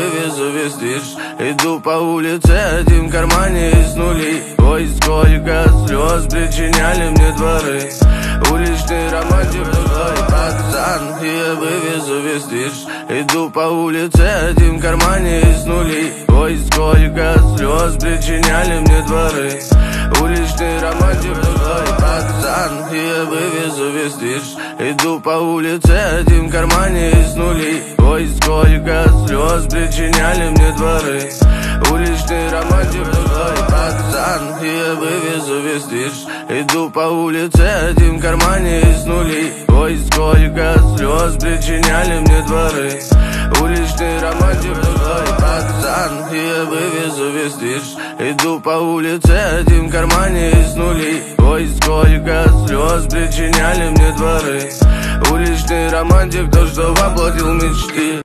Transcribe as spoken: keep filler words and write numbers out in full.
вывезу весь движ. Иду по улице, один в кармане из нулей. Ой, сколько слез причиняли мне дворы. Уличный романтик, злой пацан, и я вывезу весь движ. Иду по улице, один в кармане из нулей. Ой, сколько слез причиняли мне дворы. Уличный романтик, злой пацан, и я вывезу весь движ. Иду по улице, один в кармане из нулей. Ой, сколько слез причиняли мне дворы. Уличный романтик, злой пацан, и я вывезу весь движ. Иду по улице, один в кармане из нулей. Ой, сколько слез причиняли мне дворы. Уличный романтик, злой пацан, и я вывезу весь движ. Иду по улице, один в кармане из нулей. Ой, сколько слез причиняли мне дворы. Уличный романтик, то, что воплотил мечты.